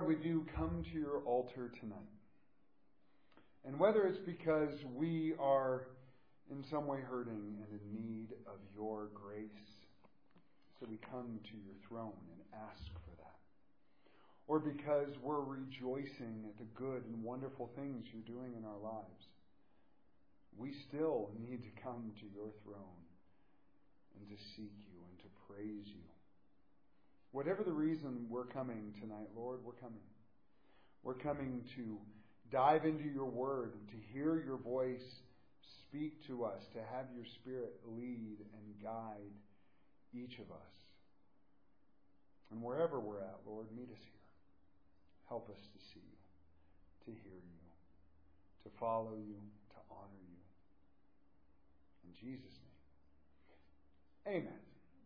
Lord, we do come to your altar tonight. And whether it's because we are in some way hurting and in need of your grace, so we come to your throne and ask for that. Or because we're rejoicing at the good and wonderful things you're doing in our lives, we still need to come to your throne and to seek you and to praise you. Whatever the reason we're coming tonight, Lord, we're coming. We're coming to dive into your word, to hear your voice speak to us, to have your Spirit lead and guide each of us. And wherever we're at, Lord, meet us here. Help us to see you, to hear you, to follow you, to honor you. In Jesus' name. Amen.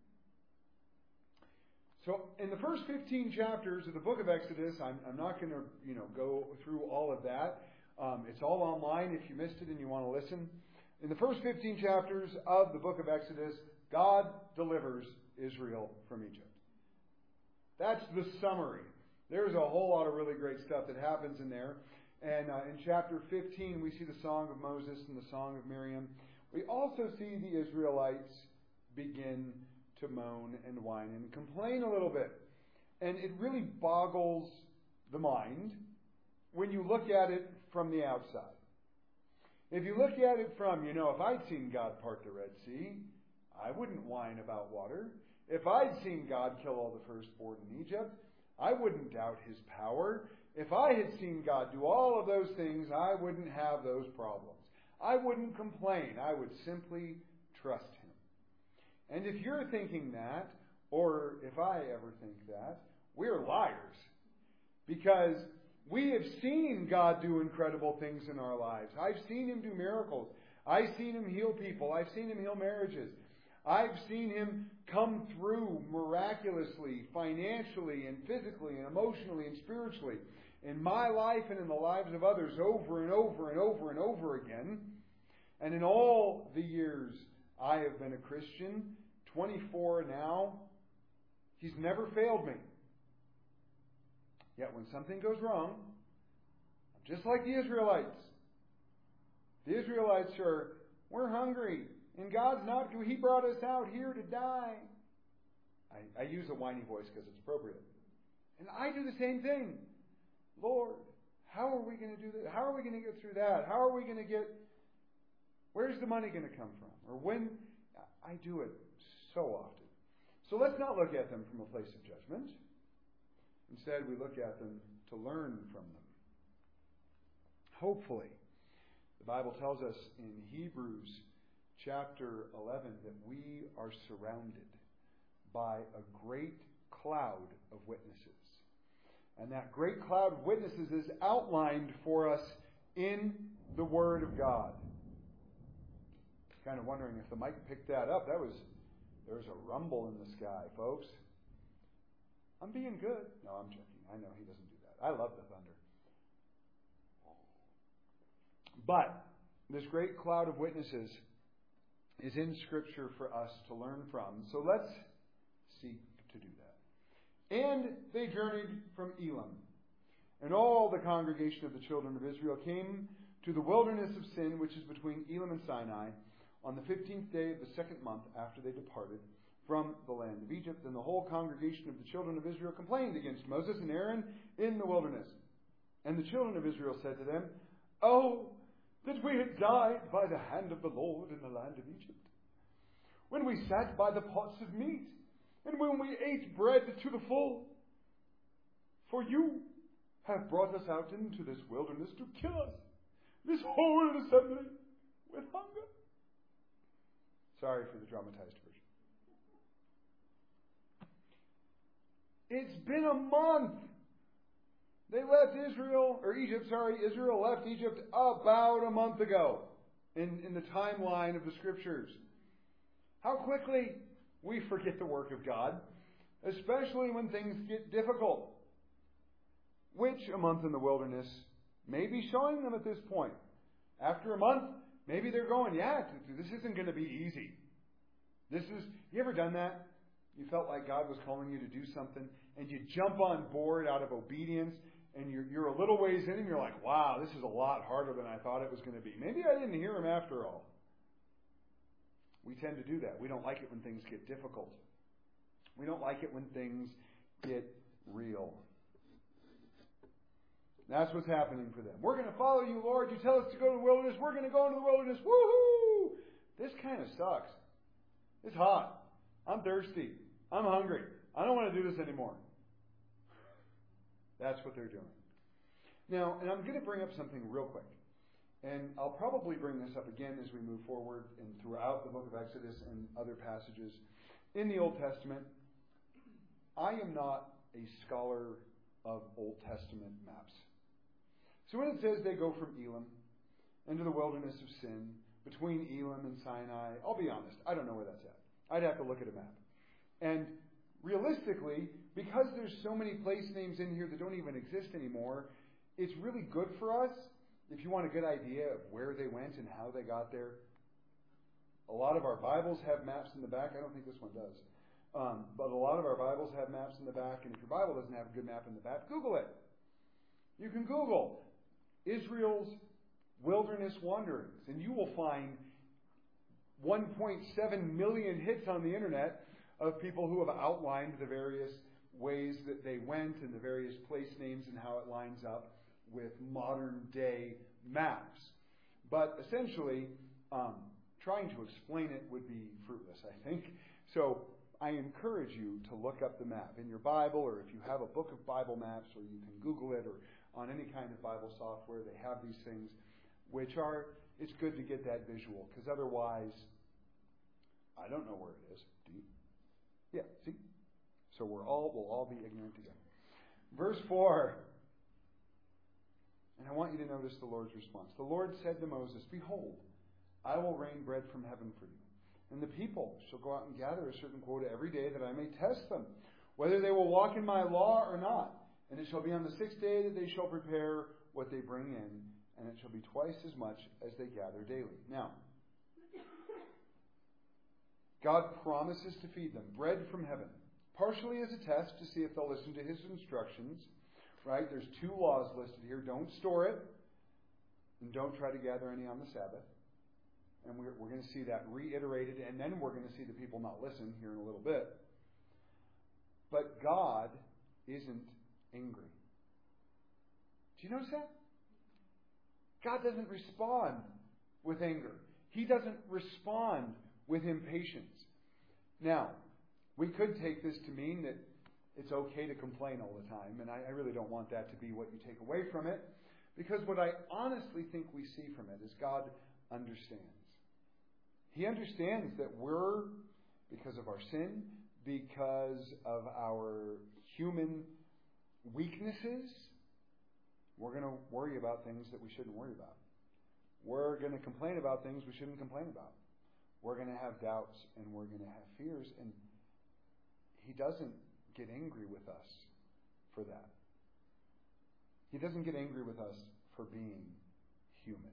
So in the first 15 chapters of the book of Exodus, I'm not going to go through all of that. It's all online if you missed it and you want to listen. In the first 15 chapters of the book of Exodus, God delivers Israel from Egypt. That's the summary. There's a whole lot of really great stuff that happens in there. And in chapter 15, we see the song of Moses and the song of Miriam. We also see the Israelites begin to moan and whine and complain a little bit. And it really boggles the mind when you look at it from the outside. If you look at it from, if I'd seen God part the Red Sea, I wouldn't whine about water. If I'd seen God kill all the firstborn in Egypt, I wouldn't doubt his power. If I had seen God do all of those things, I wouldn't have those problems. I wouldn't complain. I would simply trust him. And if you're thinking that, or if I ever think that, we're liars. Because we have seen God do incredible things in our lives. I've seen him do miracles. I've seen him heal people. I've seen him heal marriages. I've seen him come through miraculously, financially and physically and emotionally and spiritually in my life and in the lives of others over and over and over and over again. And in all the years I have been a Christian, 24 now, he's never failed me. Yet when something goes wrong, I'm just like the Israelites. The Israelites we're hungry. And God's not, he brought us out here to die. I use a whiny voice because it's appropriate. And I do the same thing. Lord, how are we going to do this? How are we going to get through that? How are we going to where's the money going to come from? Or when? I do it so often. So let's not look at them from a place of judgment. Instead, we look at them to learn from them. Hopefully. The Bible tells us in Hebrews chapter 11 that we are surrounded by a great cloud of witnesses. And that great cloud of witnesses is outlined for us in the Word of God. Kind of wondering if the mic picked that up. There was a rumble in the sky, folks. I'm being good. No, I'm joking. I know he doesn't do that. I love the thunder. But this great cloud of witnesses is in Scripture for us to learn from. So let's seek to do that. And they journeyed from Elim. And all the congregation of the children of Israel came to the wilderness of Sin, which is between Elim and Sinai, on the 15th day of the second month after they departed from the land of Egypt. And the whole congregation of the children of Israel complained against Moses and Aaron in the wilderness. And the children of Israel said to them, "Oh, that we had died by the hand of the Lord in the land of Egypt, when we sat by the pots of meat, and when we ate bread to the full. For you have brought us out into this wilderness to kill us, this whole assembly, with hunger." Sorry for the dramatized version. It's been a month. They left Israel left Egypt about a month ago in the timeline of the Scriptures. How quickly we forget the work of God, especially when things get difficult. Which a month in the wilderness may be showing them at this point. After a month, maybe they're going, this isn't going to be easy. You ever done that? You felt like God was calling you to do something, and you jump on board out of obedience, and you're a little ways in, and you're like, wow, this is a lot harder than I thought it was going to be. Maybe I didn't hear him after all. We tend to do that. We don't like it when things get difficult. We don't like it when things get real. That's what's happening for them. We're going to follow you, Lord. You tell us to go to the wilderness. We're going to go into the wilderness. Woohoo! This kind of sucks. It's hot. I'm thirsty. I'm hungry. I don't want to do this anymore. That's what they're doing. Now, and I'm going to bring up something real quick. And I'll probably bring this up again as we move forward and throughout the book of Exodus and other passages in the Old Testament. I am not a scholar of Old Testament maps. So when it says they go from Elim into the wilderness of Sin, between Elim and Sinai, I'll be honest, I don't know where that's at. I'd have to look at a map. And realistically, because there's so many place names in here that don't even exist anymore, it's really good for us if you want a good idea of where they went and how they got there. A lot of our Bibles have maps in the back. I don't think this one does. But a lot of our Bibles have maps in the back. And if your Bible doesn't have a good map in the back, Google it. You can Google Israel's wilderness wanderings, and you will find 1.7 million hits on the internet of people who have outlined the various ways that they went and the various place names and how it lines up with modern day maps. But essentially, trying to explain it would be fruitless, I think. So I encourage you to look up the map in your Bible, or if you have a book of Bible maps, or you can Google it, or on any kind of Bible software, they have these things, which are, it's good to get that visual, because otherwise, I don't know where it is. Do you? Yeah, see? So we'll all be ignorant again. Verse 4. And I want you to notice the Lord's response. The Lord said to Moses, "Behold, I will rain bread from heaven for you. And the people shall go out and gather a certain quota every day, that I may test them, whether they will walk in my law or not. And it shall be on the 6th day that they shall prepare what they bring in, and it shall be twice as much as they gather daily." Now, God promises to feed them bread from heaven, partially as a test to see if they'll listen to his instructions. Right? There's 2 laws listed here. Don't store it, and don't try to gather any on the Sabbath. And we're going to see that reiterated, and then we're going to see the people not listen here in a little bit. But God isn't angry. Do you notice that? God doesn't respond with anger. He doesn't respond with impatience. Now, we could take this to mean that it's okay to complain all the time, and I really don't want that to be what you take away from it, because what I honestly think we see from it is God understands. He understands that we're, because of our sin, because of our human weaknesses, we're going to worry about things that we shouldn't worry about. We're going to complain about things we shouldn't complain about. We're going to have doubts and we're going to have fears, and He doesn't get angry with us for that. He doesn't get angry with us for being human.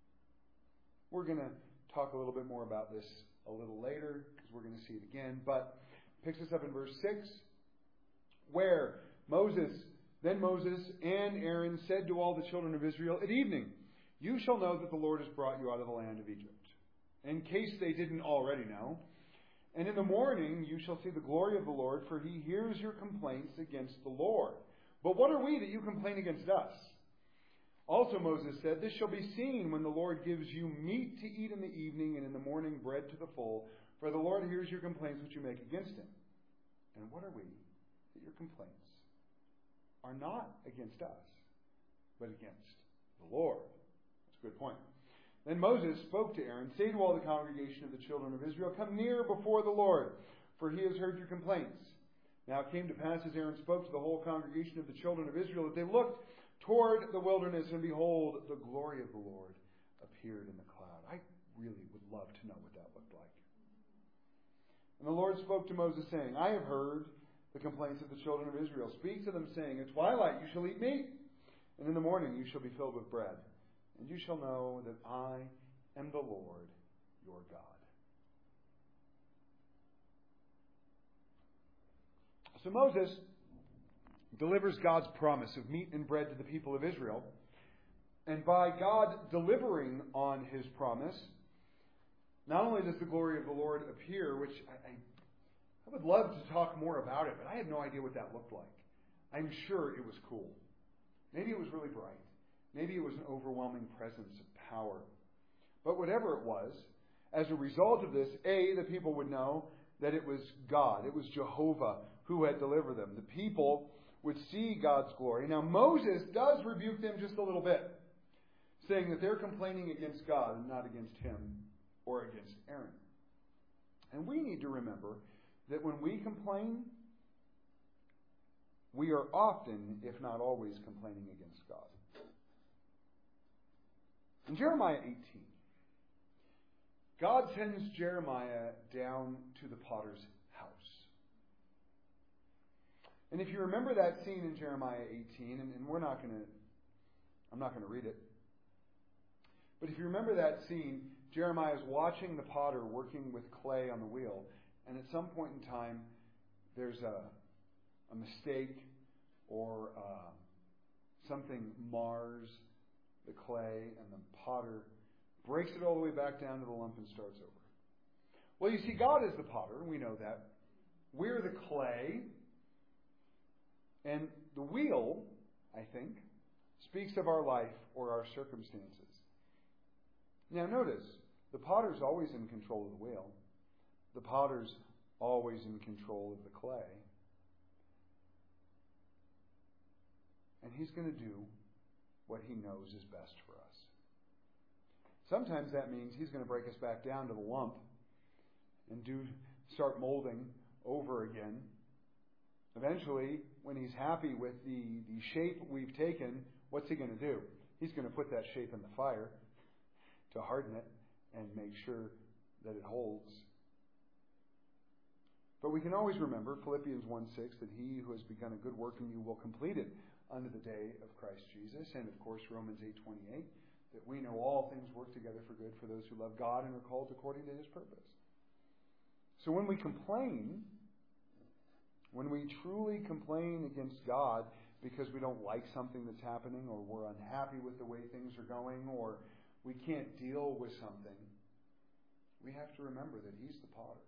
We're going to talk a little bit more about this a little later, because we're going to see it again, but picks us up in verse 6, where Then Moses and Aaron said to all the children of Israel, "At evening you shall know that the Lord has brought you out of the land of Egypt," in case they didn't already know. "And in the morning you shall see the glory of the Lord, for He hears your complaints against the Lord. But what are we that you complain against us?" Also Moses said, "This shall be seen when the Lord gives you meat to eat in the evening, and in the morning bread to the full. For the Lord hears your complaints which you make against Him. And what are we that your complaints are not against us, but against the Lord?" That's a good point. Then Moses spoke to Aaron, "Say to all the congregation of the children of Israel, come near before the Lord, for He has heard your complaints." Now it came to pass, as Aaron spoke to the whole congregation of the children of Israel, that they looked toward the wilderness, and behold, the glory of the Lord appeared in the cloud. I really would love to know what that looked like. And the Lord spoke to Moses, saying, "I have heard the complaints of the children of Israel. Speak to them, saying, At twilight you shall eat meat, and in the morning you shall be filled with bread. And you shall know that I am the Lord your God." So Moses delivers God's promise of meat and bread to the people of Israel. And by God delivering on his promise, not only does the glory of the Lord appear, which I would love to talk more about it, but I have no idea what that looked like. I'm sure it was cool. Maybe it was really bright. Maybe it was an overwhelming presence of power. But whatever it was, as a result of this, the people would know that it was God, it was Jehovah who had delivered them. The people would see God's glory. Now Moses does rebuke them just a little bit, saying that they're complaining against God and not against him or against Aaron. And we need to remember that when we complain, we are often, if not always, complaining against God. In Jeremiah 18, God sends Jeremiah down to the potter's house. And if you remember that scene in Jeremiah 18, and I'm not going to read it, but if you remember that scene, Jeremiah is watching the potter working with clay on the wheel, and at some point in time, there's a mistake or something mars the clay, and the potter breaks it all the way back down to the lump and starts over. Well, you see, God is the potter, and we know that. We're the clay. And the wheel, I think, speaks of our life or our circumstances. Now notice, the potter's always in control of the wheel. The potter's always in control of the clay. And he's going to do what he knows is best for us. Sometimes that means he's going to break us back down to the lump and start molding over again. Eventually, when he's happy with the shape we've taken, what's he going to do? He's going to put that shape in the fire to harden it and make sure that it holds. But we can always remember Philippians 1:6, that he who has begun a good work in you will complete it unto the day of Christ Jesus. And of course, Romans 8:28, that we know all things work together for good for those who love God and are called according to his purpose. So when we complain, when we truly complain against God because we don't like something that's happening, or we're unhappy with the way things are going, or we can't deal with something, we have to remember that he's the potter.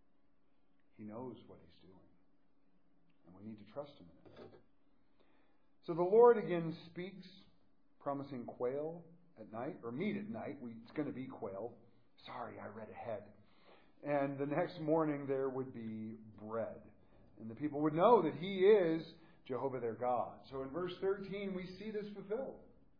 He knows what he's doing. And we need to trust him in it. So the Lord again speaks, promising quail at night, or meat at night. It's going to be quail. Sorry, I read ahead. And the next morning there would be bread. And the people would know that he is Jehovah their God. So in verse 13 we see this fulfilled.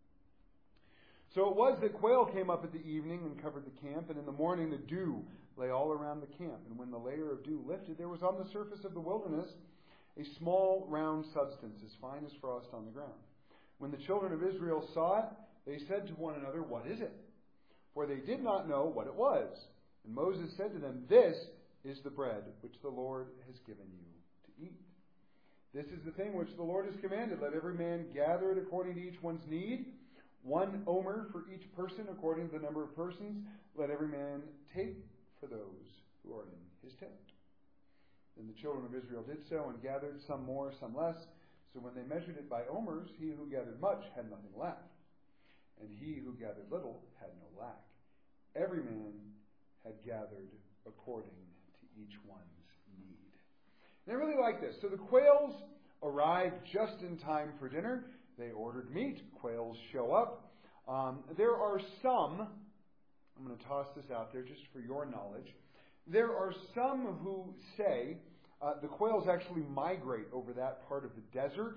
So it was that quail came up at the evening and covered the camp, and in the morning the dew lay all around the camp. And when the layer of dew lifted, there was on the surface of the wilderness a small round substance, as fine as frost on the ground. When the children of Israel saw it, they said to one another, "What is it?" For they did not know what it was. And Moses said to them, "This is the bread which the Lord has given you to eat. This is the thing which the Lord has commanded. Let every man gather it according to each one's need, 1 omer for each person according to the number of persons. Let every man take for those who are in his tent." Then the children of Israel did so, and gathered, some more, some less. So when they measured it by omers, he who gathered much had nothing left, and he who gathered little had no lack. Every man had gathered according to each one's need. And I really like this. So the quails arrived just in time for dinner. They ordered meat. Quails show up. There are some, I'm going to toss this out there just for your knowledge. There are some who say the quails actually migrate over that part of the desert.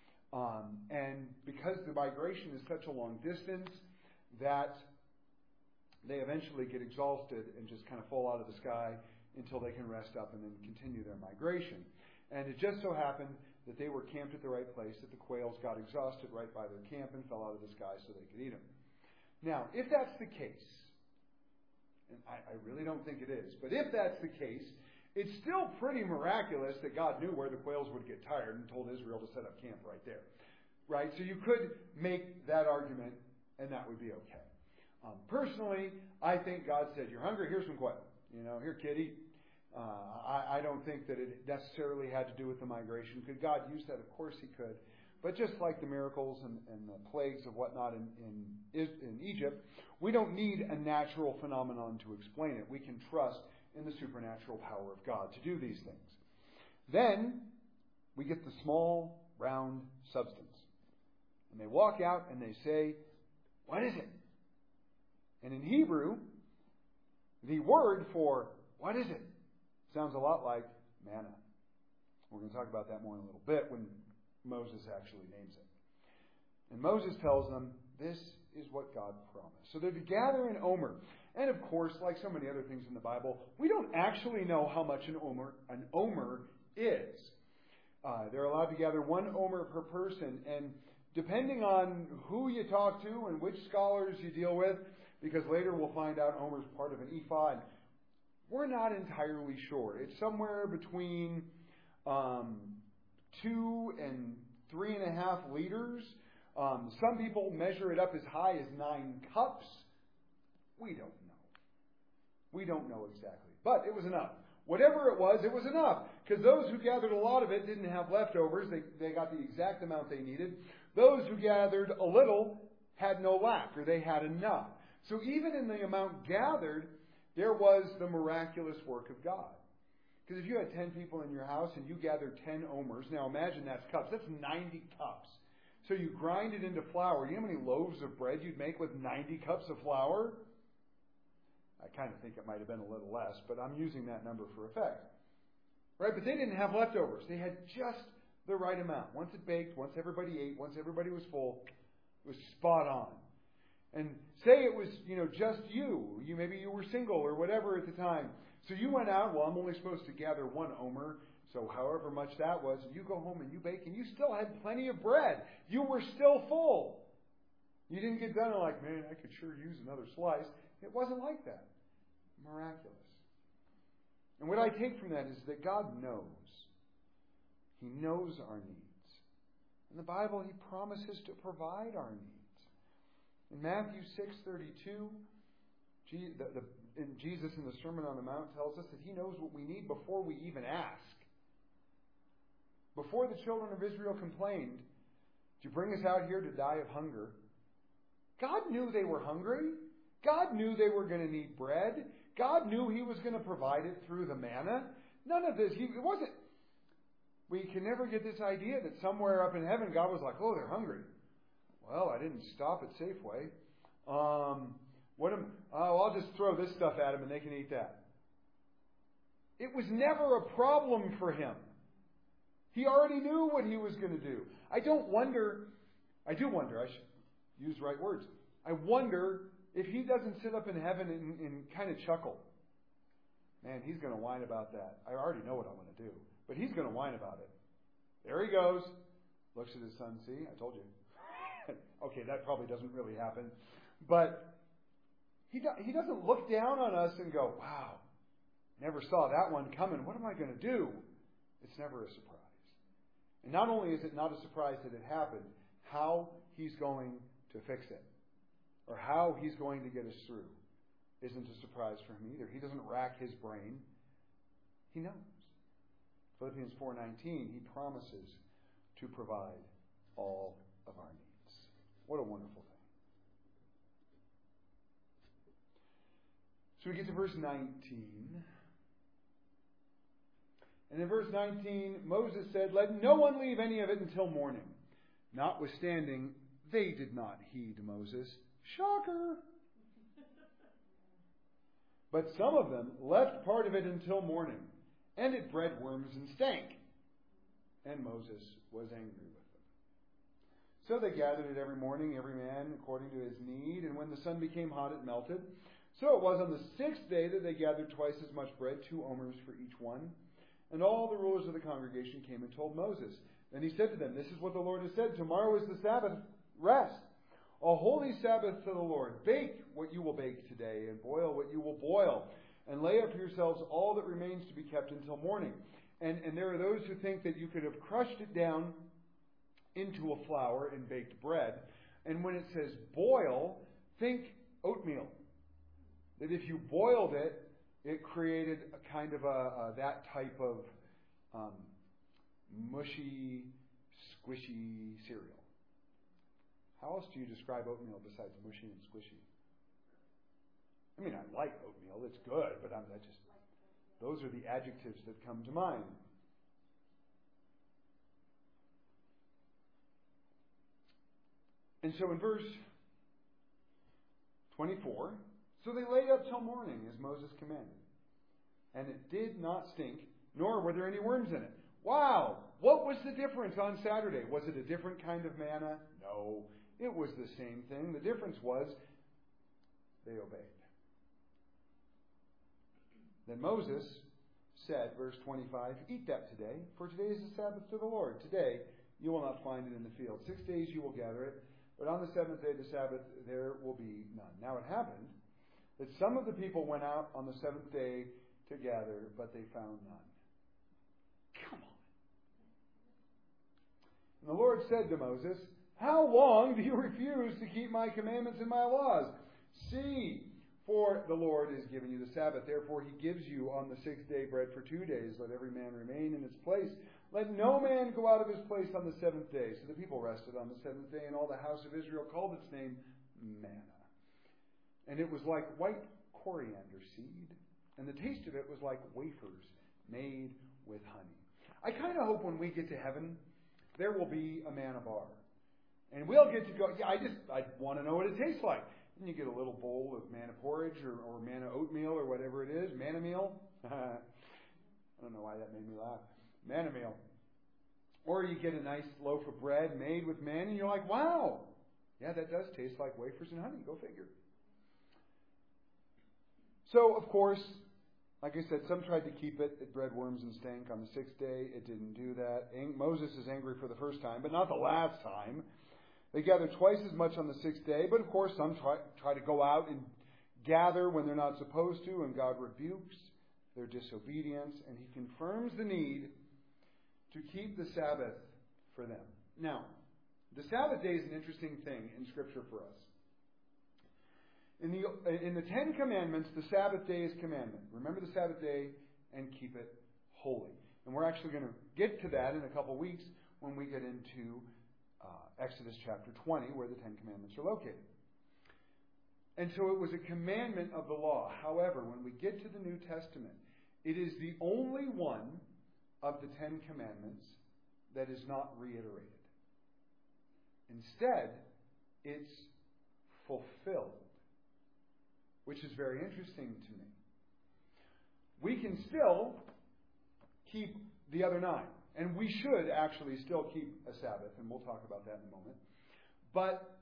And because the migration is such a long distance, that they eventually get exhausted and just kind of fall out of the sky until they can rest up and then continue their migration. And it just so happened that they were camped at the right place, that the quails got exhausted right by their camp and fell out of the sky so they could eat them. Now, if that's the case, and I really don't think it is, but if that's the case, it's still pretty miraculous that God knew where the quails would get tired and told Israel to set up camp right there. Right? So you could make that argument, and that would be okay. Personally, I think God said, "You're hungry? Here's some quail. Here, kid, eat." I don't think that it necessarily had to do with the migration. Could God use that? Of course He could. But just like the miracles and the plagues of whatnot in Egypt, we don't need a natural phenomenon to explain it. We can trust in the supernatural power of God to do these things. Then we get the small, round substance. And they walk out and they say, "What is it?" And in Hebrew, the word for "what is it" sounds a lot like manna. We're going to talk about that more in a little bit when Moses actually names it. And Moses tells them, this is what God promised. So they're to gather in Omer. And of course, like so many other things in the Bible, we don't actually know how much an omer is. They're allowed to gather 1 omer per person. And depending on who you talk to and which scholars you deal with, because later we'll find out omer's part of an ephah, and we're not entirely sure. It's somewhere between 2 and 3.5 liters. Some people measure it up as high as 9 cups. We don't know. We don't know exactly. But it was enough. Whatever it was enough. Because those who gathered a lot of it didn't have leftovers. They got the exact amount they needed. Those who gathered a little had no lack, or they had enough. So even in the amount gathered, there was the miraculous work of God. Because if you had 10 people in your house and you gathered 10 omers, now imagine that's cups. That's 90 cups. So you grind it into flour. You know how many loaves of bread you'd make with 90 cups of flour? I kind of think it might have been a little less, but I'm using that number for effect. Right? But they didn't have leftovers. They had just the right amount. Once it baked, once everybody ate, once everybody was full, it was spot on. And say it was, just you. Maybe you were single or whatever at the time. So you went out, well, I'm only supposed to gather 1 omer, so however much that was, and you go home and you bake, and you still had plenty of bread. You were still full. You didn't get done and like, man, I could sure use another slice. It wasn't like that. Miraculous. And what I take from that is that God knows. He knows our needs. In the Bible, He promises to provide our needs. In Matthew 6:32, Jesus in the Sermon on the Mount tells us that He knows what we need before we even ask. Before the children of Israel complained, "Did you bring us out here to die of hunger?" God knew they were hungry. God knew they were going to need bread. God knew He was going to provide it through the manna. None of this. It wasn't. We can never get this idea that somewhere up in heaven God was like, "Oh, they're hungry. Well, I didn't stop at Safeway. I'll just throw this stuff at them and they can eat that." It was never a problem for Him. He already knew what He was going to do. I do wonder, I should use the right words. I wonder if He doesn't sit up in heaven and kind of chuckle. Man, He's going to whine about that. I already know what I'm going to do. But He's going to whine about it. There He goes. Looks at His son. See, I told you. Okay, that probably doesn't really happen. But He doesn't look down on us and go, "Wow, never saw that one coming. What am I going to do?" It's never a surprise. And not only is it not a surprise that it happened, how He's going to fix it, or how He's going to get us through, isn't a surprise for Him either. He doesn't rack His brain. He knows. Philippians 4:19, He promises to provide all of our needs. What a wonderful thing. So we get to verse 19. And in verse 19, Moses said, "Let no one leave any of it until morning." Notwithstanding, they did not heed Moses. Shocker! But some of them left part of it until morning, and it bred worms and stank. And Moses was angry with them. So they gathered it every morning, every man according to his need, and when the sun became hot, it melted. So it was on the 6th day that they gathered twice as much bread, 2 omers for each one. And all the rulers of the congregation came and told Moses. Then he said to them, "This is what the Lord has said. Tomorrow is the Sabbath rest, a holy Sabbath to the Lord. Bake what you will bake today, and boil what you will boil. And lay up for yourselves all that remains to be kept until morning." And there are those who think that you could have crushed it down into a flour and baked bread. And when it says boil, think oatmeal. That if you boiled it, it created a kind of that type of mushy, squishy cereal. How else do you describe oatmeal besides mushy and squishy? I mean, I like oatmeal. It's good, but those are the adjectives that come to mind. And so in verse 24, so they laid up till morning, as Moses commanded. And it did not stink, nor were there any worms in it. Wow! What was the difference on Saturday? Was it a different kind of manna? No. It was the same thing. The difference was they obeyed. Then Moses said, verse 25, eat that today, for today is the Sabbath to the Lord. Today you will not find it in the field. 6 days you will gather it, but on the seventh day, the Sabbath, there will be none. Now it happened that some of the people went out on the seventh day to gather, but they found none. Come on. And the Lord said to Moses, how long do you refuse to keep my commandments and my laws? See, for the Lord has given you the Sabbath. Therefore he gives you on the sixth day bread for 2 days. Let every man remain in his place. Let no man go out of his place on the seventh day. So the people rested on the seventh day, and all the house of Israel called its name manna. And it was like white coriander seed, and the taste of it was like wafers made with honey. I kind of hope when we get to heaven, there will be a manna bar. And we'll get to go, I want to know what it tastes like. And you get a little bowl of manna porridge or manna oatmeal or whatever it is, manna meal. I don't know why that made me laugh. Manna meal. Or you get a nice loaf of bread made with manna, and you're like, wow, yeah, that does taste like wafers and honey. Go figure. So, of course, like I said, some tried to keep it. It bred worms and stank on the sixth day. It didn't do that. Moses is angry for the first time, but not the last time. They gather twice as much on the sixth day, but of course some try to go out and gather when they're not supposed to, and God rebukes their disobedience, and he confirms the need to keep the Sabbath for them. Now, the Sabbath day is an interesting thing in Scripture for us. In the Ten Commandments, the Sabbath day is commandment. Remember the Sabbath day and keep it holy. And we're actually going to get to that in a couple weeks when we get into Exodus chapter 20, where the Ten Commandments are located. And so it was a commandment of the law. However, when we get to the New Testament, it is the only one of the Ten Commandments that is not reiterated. Instead, it's fulfilled, which is very interesting to me. We can still keep the other 9. And we should actually still keep a Sabbath, and we'll talk about that in a moment. But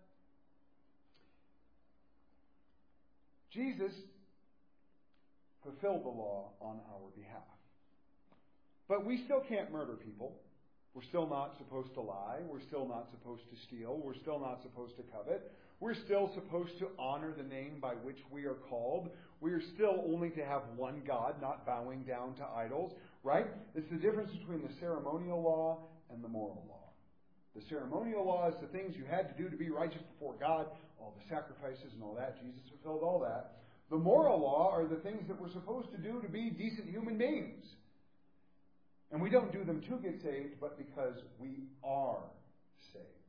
Jesus fulfilled the law on our behalf. But we still can't murder people. We're still not supposed to lie. We're still not supposed to steal. We're still not supposed to covet. We're still supposed to honor the name by which we are called. We are still only to have one God, not bowing down to idols. Right? It's the difference between the ceremonial law and the moral law. The ceremonial law is the things you had to do to be righteous before God, all the sacrifices and all that. Jesus fulfilled all that. The moral law are the things that we're supposed to do to be decent human beings. And we don't do them to get saved, but because we are saved.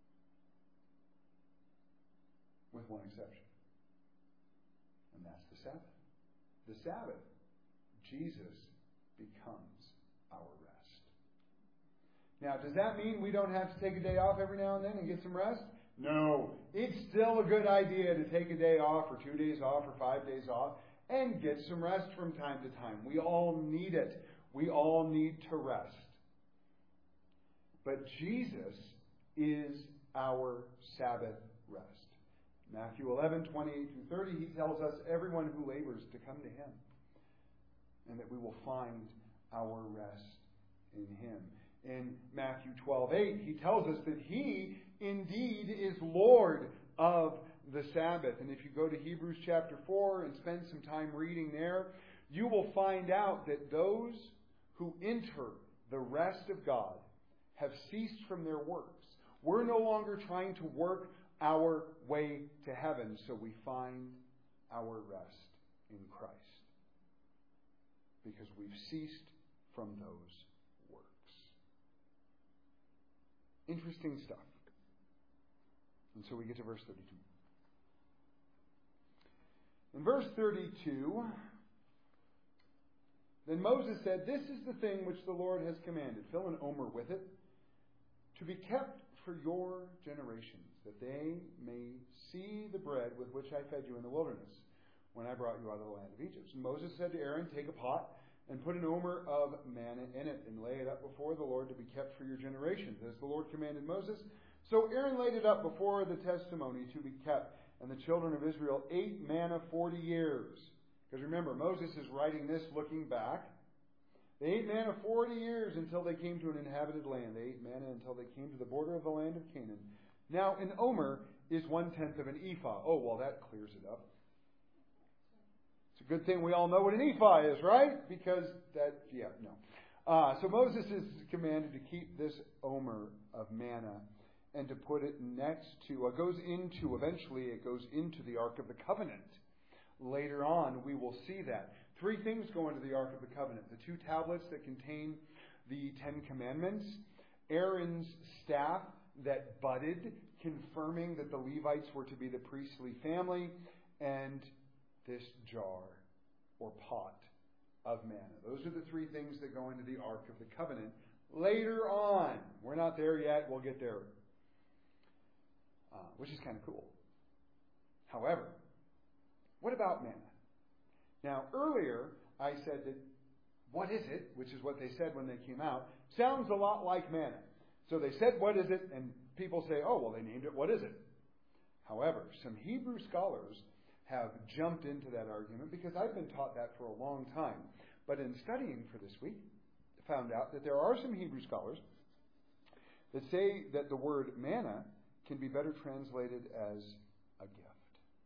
With one exception. And that's the Sabbath. The Sabbath, Jesus becomes our rest. Now, does that mean we don't have to take a day off every now and then and get some rest? No. It's still a good idea to take a day off or 2 days off or 5 days off and get some rest from time to time. We all need it. We all need to rest. But Jesus is our Sabbath rest. Matthew 11, 28 through 30, he tells us everyone who labors to come to him, and that we will find our rest in him. In Matthew 12:8, he tells us that he indeed is Lord of the Sabbath. And if you go to Hebrews chapter 4 and spend some time reading there, you will find out that those who enter the rest of God have ceased from their works. We're no longer trying to work our way to heaven, so we find our rest in Christ. because we've ceased from those works. Interesting stuff. And so we get to verse 32. In verse 32, then Moses said, "This is the thing which the Lord has commanded. Fill an omer with it, to be kept for your generations, that they may see the bread with which I fed you in the wilderness, when I brought you out of the land of Egypt." And Moses said to Aaron, "Take a pot and put an omer of manna in it, and lay it up before the Lord to be kept for your generations, as the Lord commanded Moses." So Aaron laid it up before the testimony to be kept, and the children of Israel ate manna 40 years. Because remember, Moses is writing this looking back. They ate manna 40 years until they came to an inhabited land. They ate manna until they came to the border of the land of Canaan. Now, an omer is 1/10 of an ephah. Oh, well, that clears it up. It's a good thing we all know what an ephah is, right? Because So Moses is commanded to keep this omer of manna and to put it next to, eventually it goes into the Ark of the Covenant. Later on, we will see that. 3 things go into the Ark of the Covenant. The 2 tablets that contain the 10 Commandments, Aaron's staff that budded, confirming that the Levites were to be the priestly family, and this jar or pot of manna. Those are the 3 things that go into the Ark of the Covenant later on. We're not there yet. We'll get there. Which is kind of cool. However, what about manna? Now, earlier I said that what is it, which is what they said when they came out, sounds a lot like manna. So they said, what is it? And people say, oh, well, they named it, what is it? However, some Hebrew scholars have jumped into that argument because I've been taught that for a long time. But in studying for this week, I found out that there are some Hebrew scholars that say that the word manna can be better translated as a gift.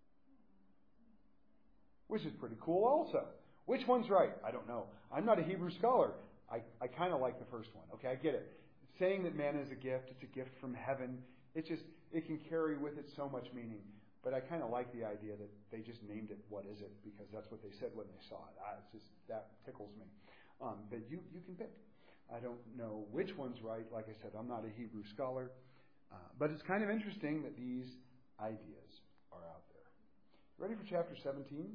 Which is pretty cool also. Which one's right? I don't know. I'm not a Hebrew scholar. I kind of like the first one. Okay, I get it. Saying that manna is a gift, it's a gift from heaven, it can carry with it so much meaning. But I kind of like the idea that they just named it, what is it? Because that's what they said when they saw it. That tickles me. But you can pick. I don't know which one's right. Like I said, I'm not a Hebrew scholar. But it's kind of interesting that these ideas are out there. Ready for chapter 17?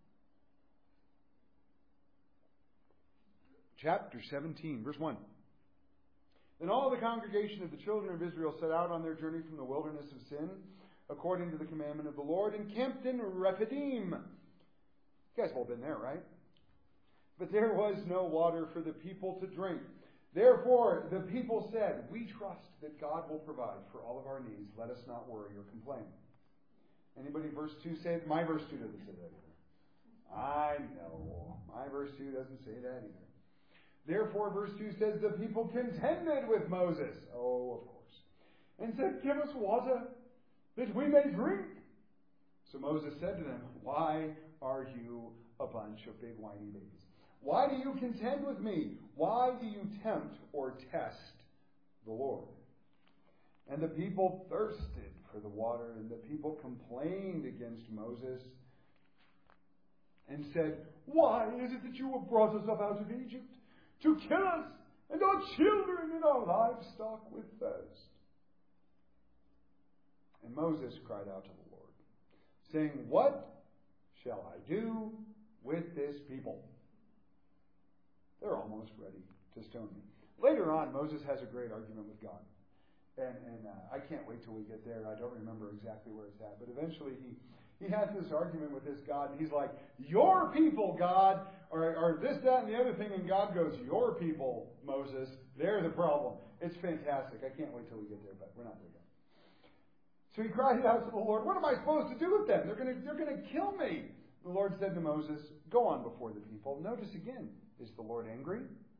Chapter 17, verse 1. Then all the congregation of the children of Israel set out on their journey from the wilderness of Sin, according to the commandment of the Lord, and camped in Rephidim. You guys have all been there, right? But there was no water for the people to drink. Therefore, the people said, "We trust that God will provide for all of our needs. Let us not worry or complain." Anybody verse 2 say that? My verse 2 doesn't say that either. I know. My verse 2 doesn't say that either. Therefore, verse 2 says, the people contended with Moses. Oh, of course. And said, "Give us water, that we may drink." So Moses said to them, "Why are you a bunch of big whiny babies? Why do you contend with me? Why do you tempt or test the Lord?" And the people thirsted for the water, and the people complained against Moses and said, "Why is it that you have brought us up out of Egypt to kill us and our children and our livestock with thirst?" And Moses cried out to the Lord, saying, "What shall I do with this people?" They're almost ready to stone me. Later on, Moses has a great argument with God. And I can't wait till we get there. I don't remember exactly where it's at. But eventually he has this argument with this God. And he's like, "Your people, God," or this, that, and the other thing. And God goes, "Your people, Moses, they're the problem." It's fantastic. I can't wait till we get there, but we're not there yet. So he cried out to the Lord, "What am I supposed to do with them? They're going to kill me." The Lord said to Moses, "Go on before the people." Notice again, is the Lord angry?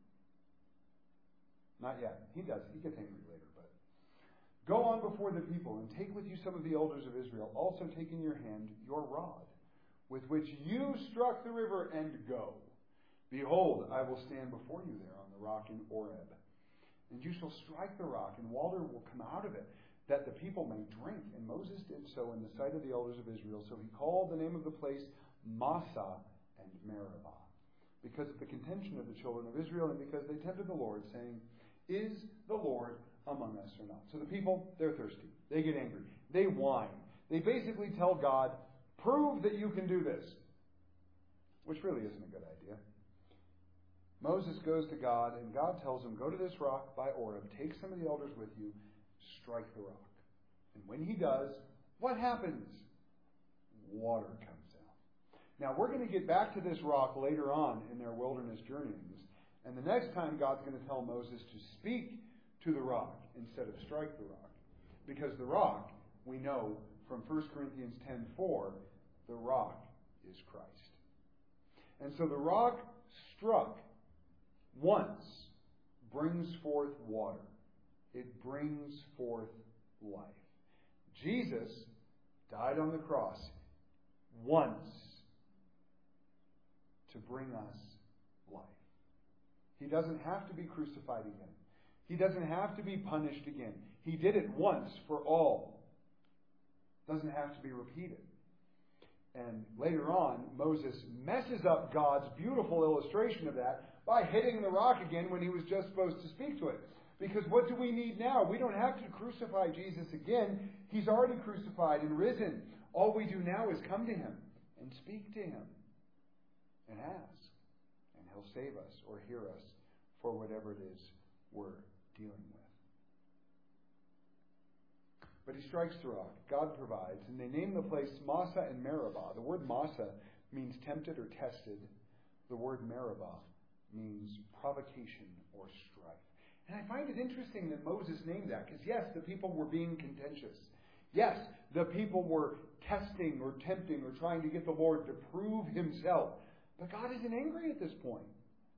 Not yet. He does. He gets angry later. But go on before the people and take with you some of the elders of Israel. Also take in your hand your rod, with which you struck the river, and go. Behold, I will stand before you there on the rock in Oreb. And you shall strike the rock, and water will come out of it, that the people may drink. And Moses did so in the sight of the elders of Israel. So he called the name of the place Massah and Meribah. because of the contention of the children of Israel and because they tempted the Lord, saying, "Is the Lord among us or not?" So the people, they're thirsty. They get angry. They whine. They basically tell God, "Prove that you can do this," which really isn't a good idea. Moses goes to God, and God tells him, "Go to this rock by Oreb, take some of the elders with you, strike the rock." And when he does, what happens? Water comes out. Now, we're going to get back to this rock later on in their wilderness journeyings. And the next time, God's going to tell Moses to speak to the rock instead of strike the rock. Because the rock, we know from 1 Corinthians 10:4, the rock is Christ. And so the rock struck once brings forth water. It brings forth life. Jesus died on the cross once to bring us life. He doesn't have to be crucified again. He doesn't have to be punished again. He did it once for all. Doesn't have to be repeated. And later on, Moses messes up God's beautiful illustration of that by hitting the rock again when he was just supposed to speak to it. Because what do we need now? We don't have to crucify Jesus again. He's already crucified and risen. All we do now is come to him and speak to him and ask. And he'll save us or hear us for whatever it is we're dealing with. But he strikes the rock. God provides. And they name the place Massah and Meribah. The word Massah means tempted or tested. The word Meribah means provocation or strife. And I find it interesting that Moses named that. Because yes, the people were being contentious. Yes, the people were testing or tempting or trying to get the Lord to prove himself. But God isn't angry at this point.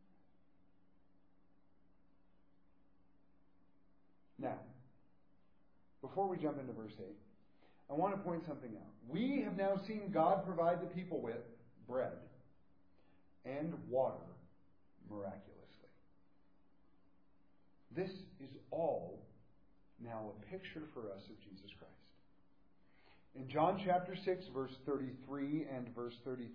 Now, before we jump into verse 8, I want to point something out. We have now seen God provide the people with bread and water miraculously. This is all now a picture for us of Jesus Christ. In John chapter 6, verse 33 and verse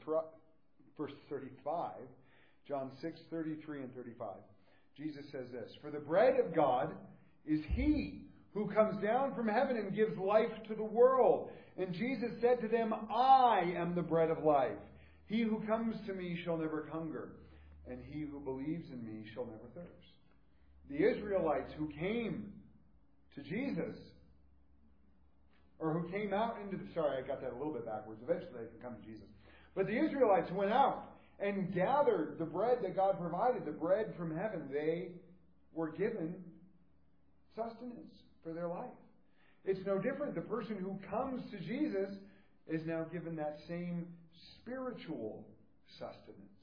35, John 6, 33 and 35, Jesus says this, "For the bread of God is he who comes down from heaven and gives life to the world. And Jesus said to them, I am the bread of life. He who comes to me shall never hunger, and he who believes in me shall never thirst." The Israelites who came to Jesus, or who came out into the... Sorry, I got that a little bit backwards. Eventually they can come to Jesus. But the Israelites who went out and gathered the bread that God provided, the bread from heaven, they were given sustenance for their life. It's no different. The person who comes to Jesus is now given that same spiritual sustenance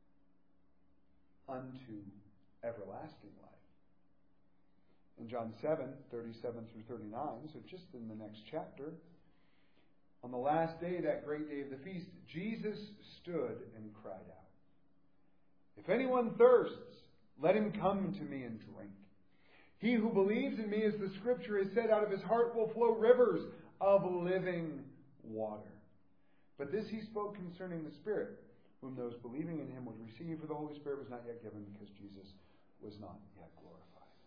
unto everlasting life. In John 7, 37 through 39, so just in the next chapter, on the last day, that great day of the feast, Jesus stood and cried out, "If anyone thirsts, let him come to me and drink. He who believes in me, as the scripture has said, out of his heart will flow rivers of living water." But this he spoke concerning the Spirit, whom those believing in him would receive, for the Holy Spirit was not yet given, because Jesus was not yet glorified.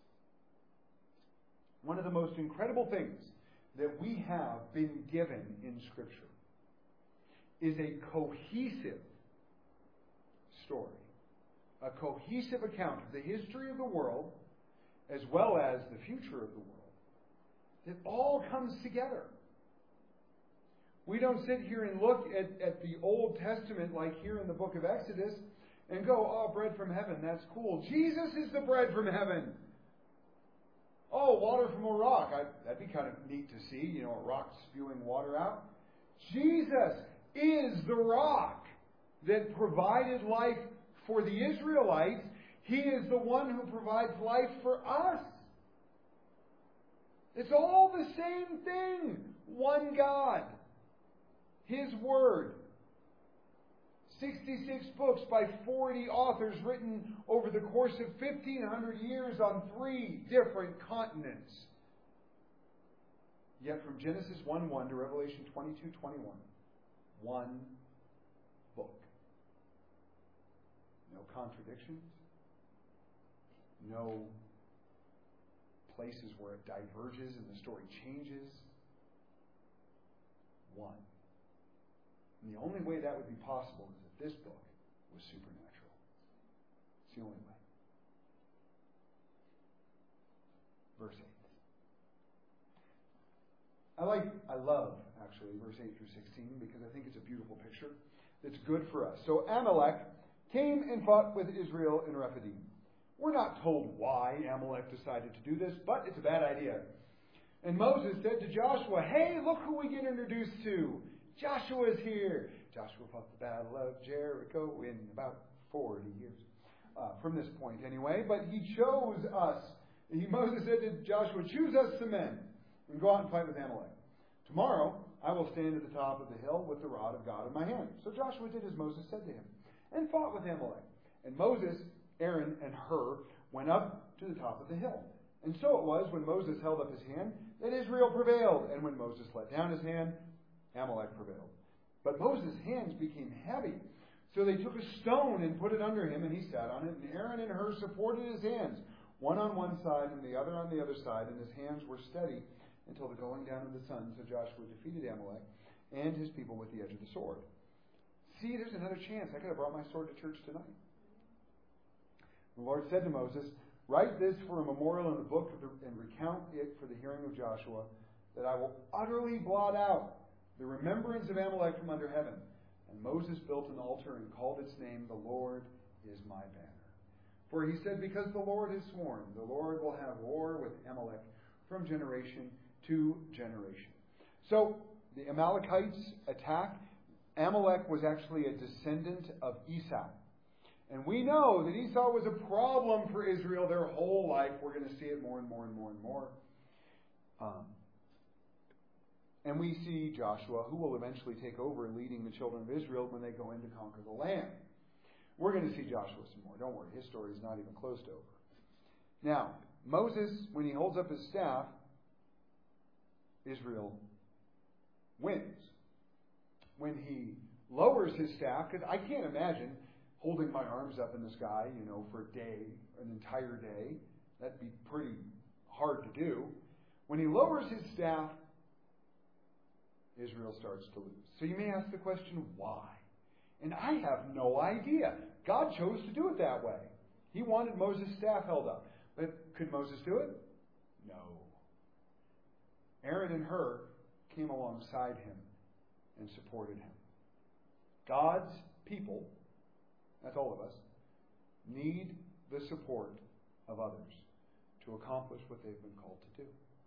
One of the most incredible things that we have been given in Scripture is a cohesive story, a cohesive account of the history of the world, as well as the future of the world, that all comes together. We don't sit here and look at the Old Testament like here in the book of Exodus and go, "Oh, bread from heaven, that's cool. Jesus is the bread from heaven. Oh, water from a rock. That'd be kind of neat to see, a rock spewing water out." Jesus is the rock that provided life for the Israelites. He is the one who provides life for us. It's all the same thing. One God. His Word. 66 books by 40 authors written over the course of 1,500 years on 3 different continents. Yet from Genesis 1:1 to Revelation 22:21, one book. No contradictions. No places where it diverges and the story changes. One. And the only way that would be possible is if this book was supernatural. It's the only way. Verse 8. I love, actually, verse 8 through 16, because I think it's a beautiful picture that's good for us. So Amalek came and fought with Israel in Rephidim. We're not told why Amalek decided to do this, but it's a bad idea. And Moses said to Joshua, hey, look who we get introduced to. Joshua's here. Joshua fought the battle of Jericho in about 40 years. From this point anyway. But he chose us. Moses said to Joshua, choose us some men and go out and fight with Amalek. Tomorrow I will stand at the top of the hill with the rod of God in my hand. So Joshua did as Moses said to him and fought with Amalek. And Moses, Aaron, and Hur went up to the top of the hill. And so it was when Moses held up his hand that Israel prevailed. And when Moses let down his hand, Amalek prevailed. But Moses' hands became heavy. So they took a stone and put it under him, and he sat on it. And Aaron and Hur supported his hands, one on one side and the other on the other side. And his hands were steady until the going down of the sun. So Joshua defeated Amalek and his people with the edge of the sword. See, there's another chance. I could have brought my sword to church tonight. The Lord said to Moses, write this for a memorial in the book and recount it for the hearing of Joshua, that I will utterly blot out the remembrance of Amalek from under heaven. And Moses built an altar and called its name, the Lord is my banner. For he said, because the Lord has sworn, the Lord will have war with Amalek from generation to generation. So the Amalekites attack. Amalek was actually a descendant of Esau. And we know that Esau was a problem for Israel their whole life. We're going to see it more and more and more and more. And we see Joshua, who will eventually take over leading the children of Israel when they go in to conquer the land. We're going to see Joshua some more. Don't worry, his story is not even close to over. Now, Moses, when he holds up his staff, Israel wins. When he lowers his staff, because I can't imagine holding my arms up in the sky, for a day, an entire day. That'd be pretty hard to do. When he lowers his staff, Israel starts to lose. So you may ask the question, why? And I have no idea. God chose to do it that way. He wanted Moses' staff held up. But could Moses do it? No. Aaron and Hur came alongside him and supported him. God's people, that's all of us, need the support of others to accomplish what they've been called to do.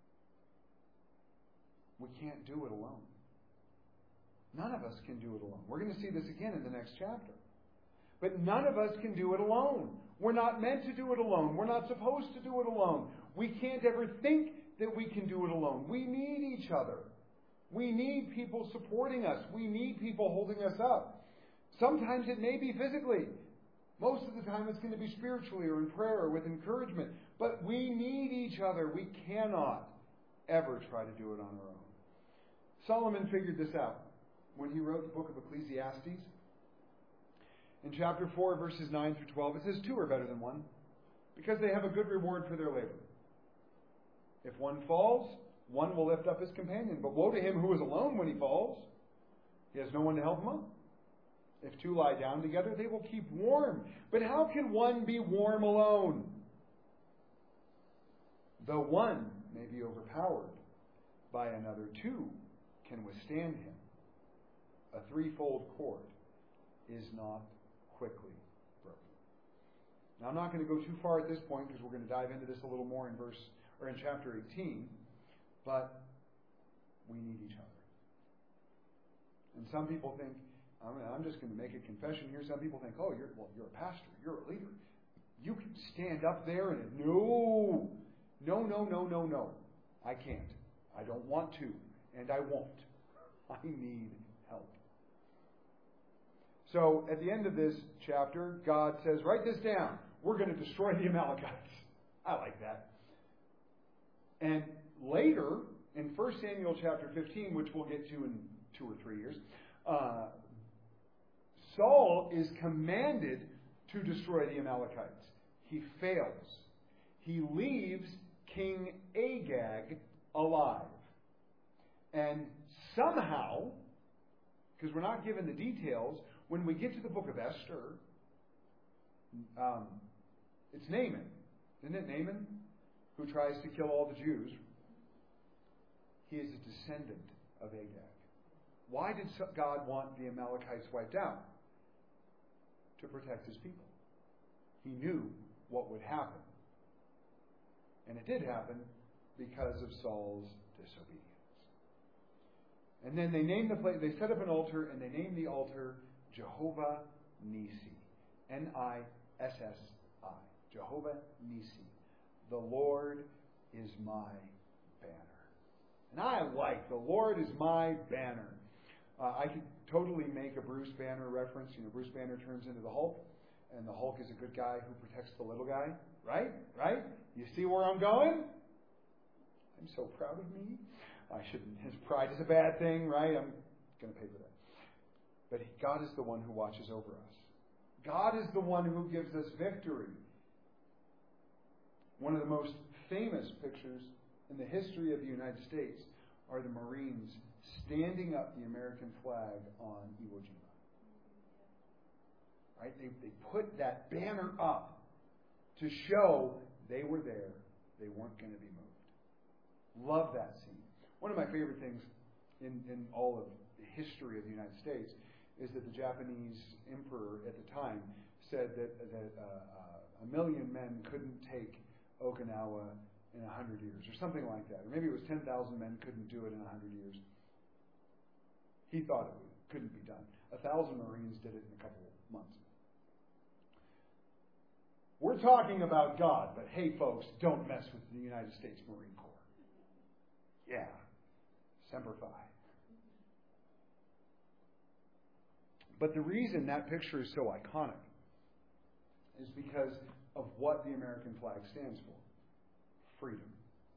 We can't do it alone. None of us can do it alone. We're going to see this again in the next chapter. But none of us can do it alone. We're not meant to do it alone. We're not supposed to do it alone. We can't ever think that we can do it alone. We need each other. We need people supporting us. We need people holding us up. Sometimes it may be physically. Most of the time it's going to be spiritually or in prayer or with encouragement. But we need each other. We cannot ever try to do it on our own. Solomon figured this out when he wrote the book of Ecclesiastes. In chapter 4, verses 9 through 12, it says, 2 are better than 1, because they have a good reward for their labor. If one falls, one will lift up his companion. But woe to him who is alone when he falls. He has no one to help him up. If 2 lie down together, they will keep warm. But how can one be warm alone? Though one may be overpowered by another, 2 can withstand him. A threefold cord is not quickly broken. Now, I'm not going to go too far at this point because we're going to dive into this a little more in chapter 18. But we need each other. And some people think, I'm just going to make a confession here. Some people think, you're a pastor, you're a leader. You can stand up there and no. I can't. I don't want to, and I won't. I need help. So at the end of this chapter, God says, write this down. We're going to destroy the Amalekites. I like that. And later, in 1 Samuel chapter 15, which we'll get to in 2 or 3 years, Saul is commanded to destroy the Amalekites. He fails. He leaves King Agag alive. And somehow, because we're not given the details, when we get to the book of Esther, it's Naaman. Isn't it Naaman who tries to kill all the Jews? He is a descendant of Agag. Why did God want the Amalekites wiped out? To protect his people. He knew what would happen. And it did happen because of Saul's disobedience. And then they named the place, they set up an altar, and they named the altar Jehovah Nissi. Nissi. Jehovah Nissi. The Lord is my banner. And I like, the Lord is my banner. I could totally make a Bruce Banner reference. You know, Bruce Banner turns into the Hulk, and the Hulk is a good guy who protects the little guy. Right? Right? You see where I'm going? I'm so proud of me. I shouldn't. His pride is a bad thing, right? I'm going to pay for that. But God is the one who watches over us. God is the one who gives us victory. One of the most famous pictures in the history of the United States are the Marines standing up the American flag on Iwo Jima. Right? They put that banner up to show they were there. They weren't going to be moved. Love that scene. One of my favorite things in all of the history of the United States is that the Japanese emperor at the time said that 1 million men couldn't take Okinawa in 100 years, or something like that. Or maybe it was 10,000 men couldn't do it in 100 years. He thought it couldn't be done. 1,000 Marines did it in a couple of months. We're talking about God, but hey, folks, don't mess with the United States Marine Corps. Yeah. Semper Fi. But the reason that picture is so iconic is because of what the American flag stands for. Freedom.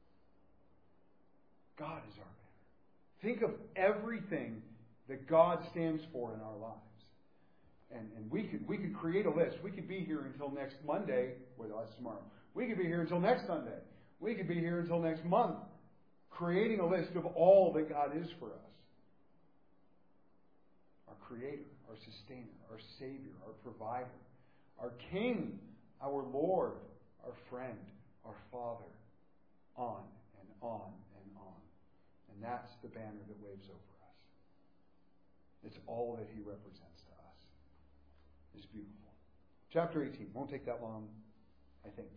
God is our banner. Think of everything that God stands for in our lives. And we could create a list. We could be here until next Monday. Well, that's tomorrow. We could be here until next Sunday. We could be here until next month, creating a list of all that God is for us. Our Creator, our Sustainer, our Savior, our Provider, our King, our Lord, our friend, our Father, on and on and on. And that's the banner that waves over us. It's all that He represents to us. It's beautiful. Chapter 18. Won't take that long, I think.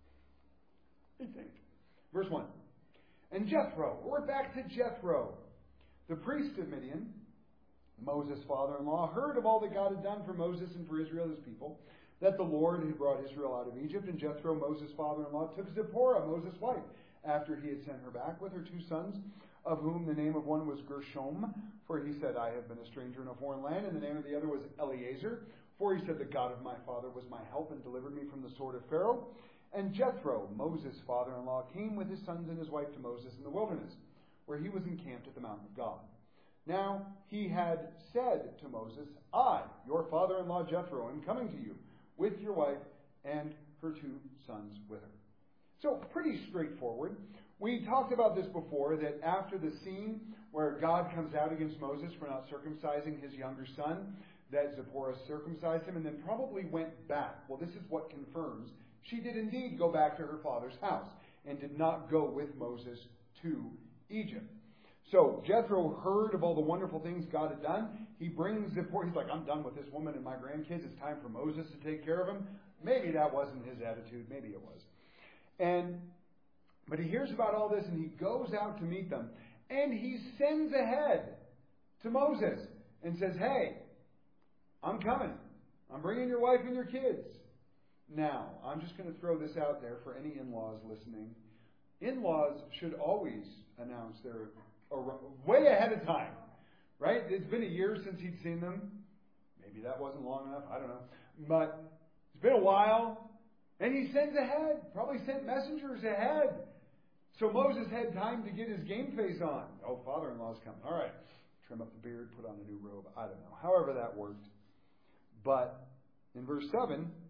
Verse 1. And Jethro. We're back to Jethro, the priest of Midian, Moses' father-in-law, heard of all that God had done for Moses and for Israel, his people, that the Lord had brought Israel out of Egypt. And Jethro, Moses' father-in-law, took Zipporah, Moses' wife, after he had sent her back with her 2 sons, of whom the name of one was Gershom, for he said, I have been a stranger in a foreign land, and the name of the other was Eleazar, for he said, the God of my father was my help and delivered me from the sword of Pharaoh. And Jethro, Moses' father-in-law, came with his sons and his wife to Moses in the wilderness, where he was encamped at the mountain of God. Now he had said to Moses, I, your father-in-law Jethro, am coming to you with your wife and her 2 sons with her. So pretty straightforward. We talked about this before, that after the scene where God comes out against Moses for not circumcising his younger son, that Zipporah circumcised him and then probably went back. Well, this is what confirms she did indeed go back to her father's house and did not go with Moses to Egypt. So Jethro heard of all the wonderful things God had done. He brings Zipporah. He's like, I'm done with this woman and my grandkids. It's time for Moses to take care of him. Maybe that wasn't his attitude. Maybe it was. But he hears about all this and he goes out to meet them. And he sends ahead to Moses and says, hey, I'm coming. I'm bringing your wife and your kids. Now, I'm just going to throw this out there for any in-laws listening. In-laws should always announce their way ahead of time. Right? It's been a year since he'd seen them. Maybe that wasn't long enough. I don't know. But it's been a while. And he sends ahead. Probably sent messengers ahead. So Moses had time to get his game face on. Oh, father-in-law's coming. All right. Trim up the beard, put on a new robe. I don't know. However that worked. But in verse 7,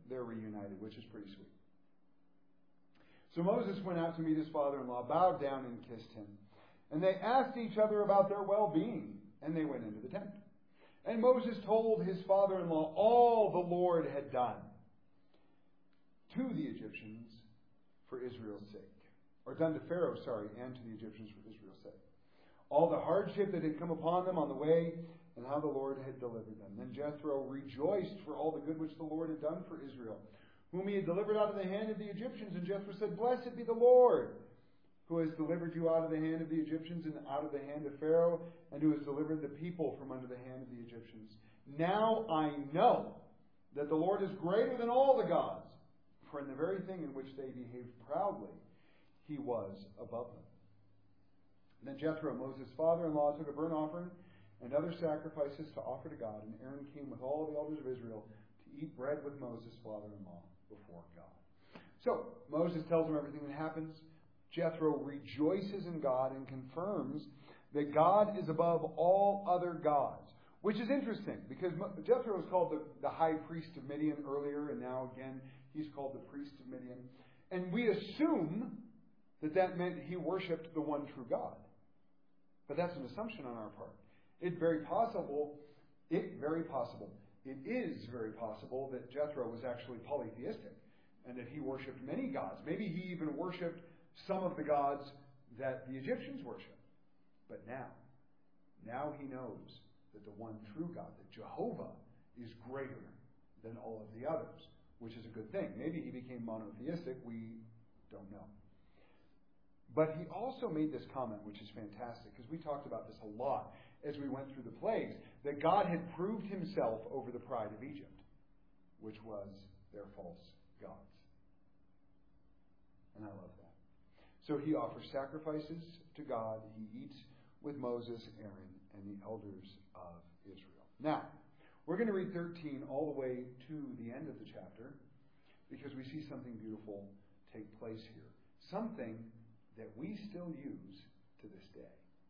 they're reunited, which is pretty sweet. So Moses went out to meet his father-in-law, bowed down and kissed him. And they asked each other about their well-being, and they went into the tent. And Moses told his father-in-law all the Lord had done to the Egyptians for Israel's sake. Or done to Pharaoh, and to the Egyptians for Israel's sake. All the hardship that had come upon them on the way, and how the Lord had delivered them. Then Jethro rejoiced for all the good which the Lord had done for Israel, whom he had delivered out of the hand of the Egyptians. And Jethro said, Blessed be the Lord, who has delivered you out of the hand of the Egyptians and out of the hand of Pharaoh, and who has delivered the people from under the hand of the Egyptians. Now I know that the Lord is greater than all the gods, for in the very thing in which they behaved proudly, he was above them. And then Jethro, Moses' father-in-law, took a burnt offering and other sacrifices to offer to God, and Aaron came with all the elders of Israel to eat bread with Moses' father-in-law before God. So, Moses tells him everything that happens. Jethro rejoices in God and confirms that God is above all other gods, which is interesting because Jethro was called the high priest of Midian earlier, and now again he's called the priest of Midian. And we assume that meant he worshipped the one true God. But that's an assumption on our part. It is very possible that Jethro was actually polytheistic and that he worshipped many gods. Maybe he even worshipped some of the gods that the Egyptians worshipped. But now he knows that the one true God, that Jehovah, is greater than all of the others, which is a good thing. Maybe he became monotheistic. We don't know. But he also made this comment, which is fantastic, because we talked about this a lot as we went through the plagues, that God had proved himself over the pride of Egypt, which was their false gods. And I love that. So he offers sacrifices to God. He eats with Moses, Aaron, and the elders of Israel. Now, we're going to read 13 all the way to the end of the chapter, because we see something beautiful take place here. Something that we still use to this day.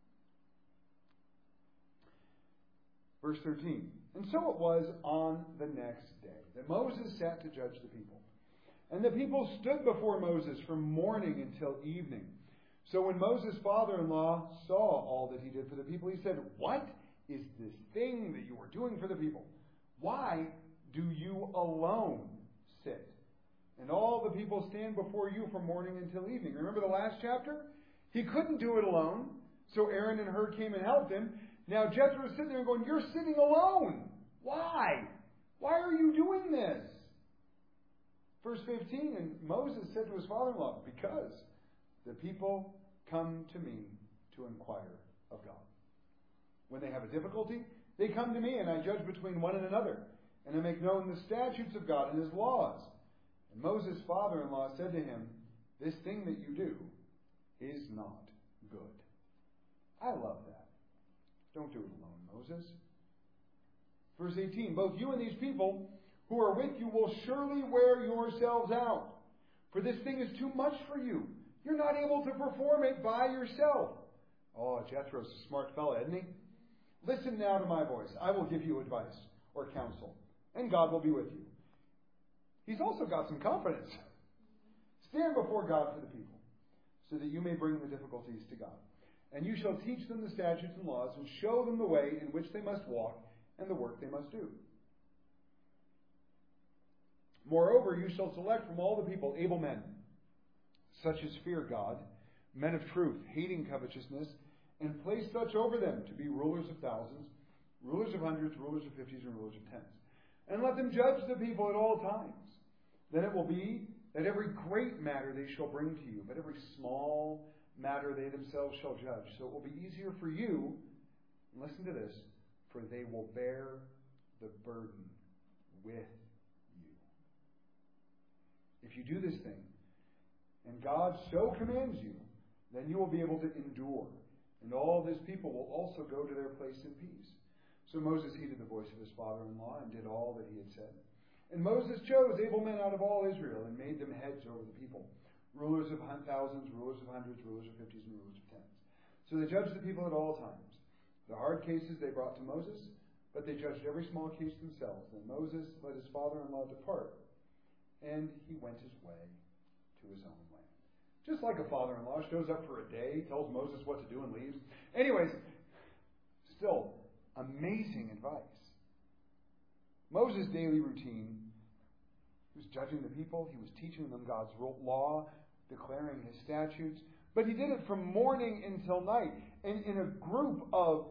Verse 13. And so it was on the next day that Moses sat to judge the people. And the people stood before Moses from morning until evening. So when Moses' father-in-law saw all that he did for the people, he said, What is this thing that you are doing for the people? Why do you alone sit? And all the people stand before you from morning until evening. Remember the last chapter? He couldn't do it alone, so Aaron and Hur came and helped him. Now Jethro is sitting there going, You're sitting alone. Why? Why are you doing this? Verse 15, and Moses said to his father-in-law, Because the people come to me to inquire of God. When they have a difficulty, they come to me, and I judge between one and another, and I make known the statutes of God and his laws. And Moses' father-in-law said to him, This thing that you do is not good. I love that. Don't do it alone, Moses. Verse 18, Both you and these people who are with you will surely wear yourselves out. For this thing is too much for you. You're not able to perform it by yourself. Oh, Jethro's a smart fellow, isn't he? Listen now to my voice. I will give you advice or counsel, and God will be with you. He's also got some confidence. Stand before God for the people, so that you may bring the difficulties to God. And you shall teach them the statutes and laws, and show them the way in which they must walk, and the work they must do. Moreover, you shall select from all the people able men, such as fear God, men of truth, hating covetousness, and place such over them to be rulers of thousands, rulers of hundreds, rulers of fifties, and rulers of tens. And let them judge the people at all times. Then it will be that every great matter they shall bring to you, but every small matter they themselves shall judge. So it will be easier for you, and listen to this, for they will bear the burden with you. If you do this thing, and God so commands you, then you will be able to endure. And all this people will also go to their place in peace. So Moses heeded the voice of his father-in-law and did all that he had said. And Moses chose able men out of all Israel and made them heads over the people, rulers of thousands, rulers of hundreds, rulers of fifties, and rulers of tens. So they judged the people at all times. The hard cases they brought to Moses, but they judged every small case themselves. Then Moses let his father-in-law depart, and he went his way to his own land. Just like a father-in-law shows up for a day, tells Moses what to do, and leaves. Anyways, still, amazing advice. Moses' daily routine, he was judging the people, he was teaching them God's law, declaring his statutes, but he did it from morning until night. And in a group of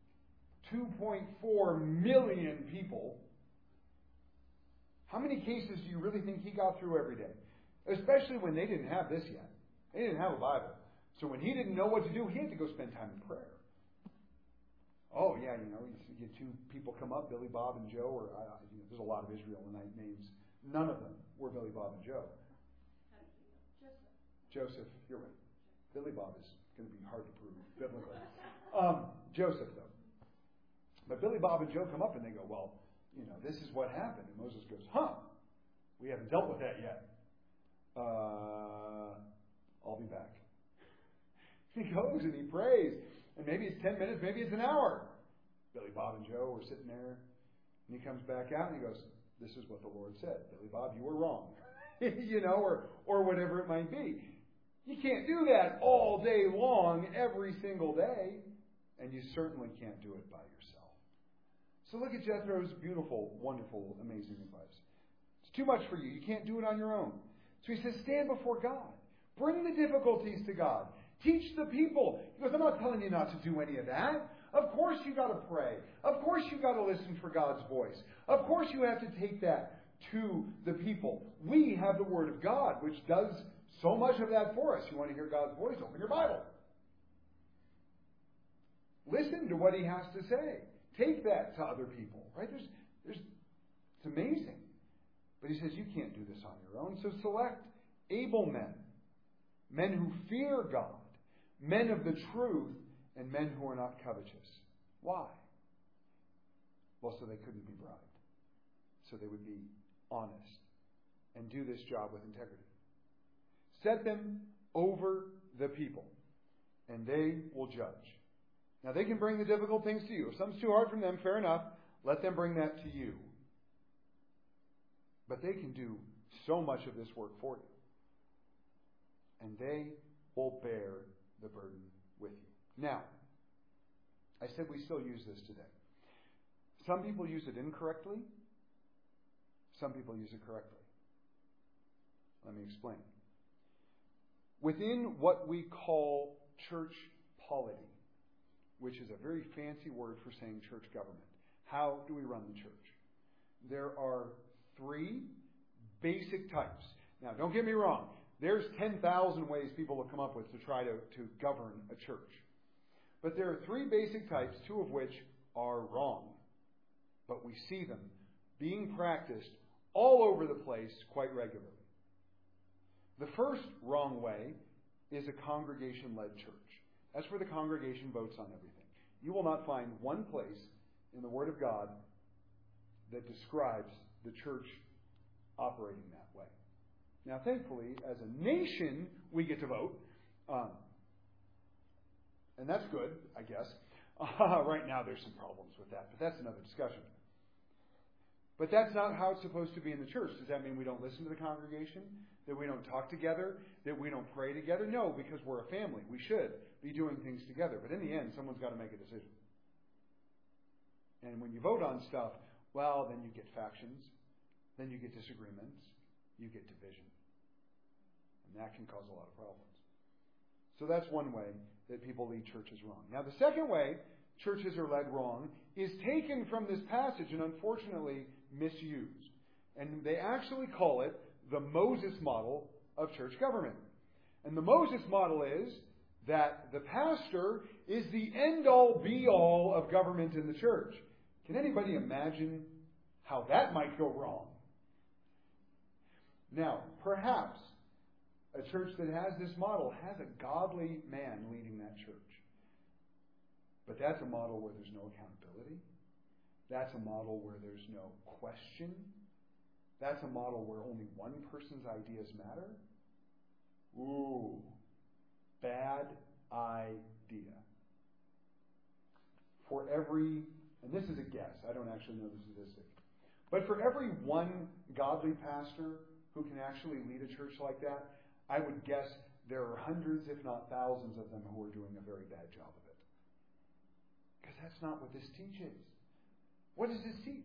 2.4 million people, how many cases do you really think he got through every day? Especially when they didn't have this yet. They didn't have a Bible. So when he didn't know what to do, he had to go spend time in prayer. Oh, yeah, you get two people come up, Billy Bob and Joe, or there's a lot of Israelite names. None of them were Billy Bob and Joe. Joseph, you're right. Billy Bob is going to be hard to prove biblically. Joseph, though. But Billy Bob and Joe come up and they go, well, this is what happened. And Moses goes, we haven't dealt with that yet. I'll be back. He goes and he prays. And maybe it's 10 minutes, maybe it's an hour. Billy Bob and Joe were sitting there. And he comes back out and he goes, this is what the Lord said. Billy Bob, you were wrong. or whatever it might be. You can't do that all day long, every single day. And you certainly can't do it by yourself. So look at Jethro's beautiful, wonderful, amazing advice. It's too much for you. You can't do it on your own. So he says, stand before God. Bring the difficulties to God. Teach the people. He goes, I'm not telling you not to do any of that. Of course you got to pray. Of course you got to listen for God's voice. Of course you have to take that to the people. We have the Word of God, which does so much of that for us. You want to hear God's voice? Open your Bible. Listen to what He has to say. Take that to other people. Right? It's amazing. But He says you can't do this on your own. So select able men. Men who fear God. Men of the truth. And men who are not covetous. Why? Well, so they couldn't be bribed. So they would be honest. And do this job with integrity. Set them over the people. And they will judge. Now they can bring the difficult things to you. If something's too hard for them, fair enough. Let them bring that to you. But they can do so much of this work for you. And they will bear the burden with you. Now, I said we still use this today. Some people use it incorrectly. Some people use it correctly. Let me explain. Within what we call church polity, which is a very fancy word for saying church government, how do we run the church? There are 3 basic types. Now, don't get me wrong. There's 10,000 ways people will come up with to try to govern a church. But there are 3 basic types, 2 of which are wrong. But we see them being practiced all over the place quite regularly. The first wrong way is a congregation-led church. That's where the congregation votes on everything. You will not find one place in the Word of God that describes the church operating that way. Now, thankfully, as a nation, we get to vote. And that's good, I guess. Right now, there's some problems with that, but that's another discussion. But that's not how it's supposed to be in the church. Does that mean we don't listen to the congregation? That we don't talk together? That we don't pray together? No, because we're a family. We should be doing things together. But in the end, someone's got to make a decision. And when you vote on stuff, well, then you get factions. Then you get disagreements. You get division. And that can cause a lot of problems. So that's one way that people lead churches wrong. Now, the second way churches are led wrong is taken from this passage and unfortunately misused. And they actually call it the Moses model of church government. And the Moses model is that the pastor is the end-all, be-all of government in the church. Can anybody imagine how that might go wrong? Now, perhaps a church that has this model has a godly man leading that church. But that's a model where there's no accountability. That's a model where there's no question. That's a model where only one person's ideas matter. Ooh, bad idea. For every, and this is a guess, I don't actually know the statistic, but for every one godly pastor who can actually lead a church like that, I would guess there are hundreds, if not thousands of them who are doing a very bad job of it. Because that's not what this teaches. What does this teach?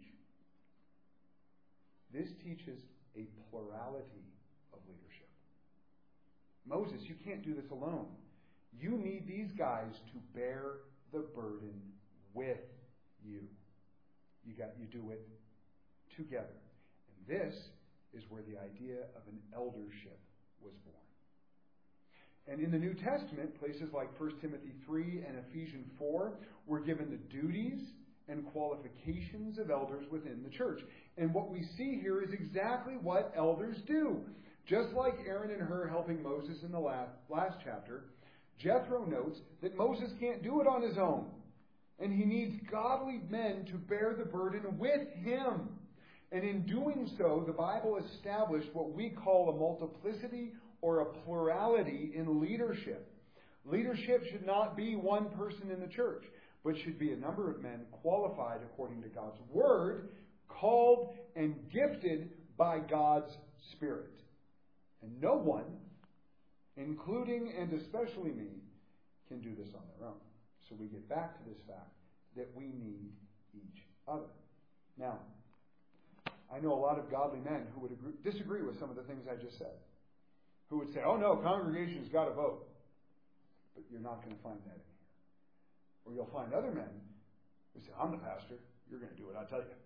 This teaches a plurality of leadership. Moses, you can't do this alone. You need these guys to bear the burden with you. You do it together. And this is where the idea of an eldership was born. And in the New Testament, places like 1 Timothy 3 and Ephesians 4 were given the duties and qualifications of elders within the church. And what we see here is exactly what elders do. Just like Aaron and Hur helping Moses in the last chapter, Jethro notes that Moses can't do it on his own. And he needs godly men to bear the burden with him. And in doing so, the Bible established what we call a multiplicity or a plurality in leadership. Leadership should not be one person in the church, but should be a number of men qualified according to God's Word, called and gifted by God's Spirit. And no one, including and especially me, can do this on their own. So we get back to this fact that we need each other. Now, I know a lot of godly men who would disagree with some of the things I just said. Who would say, oh no, congregation's got to vote. But you're not going to find that in here. Or you'll find other men who say, I'm the pastor, you're going to do what I tell you.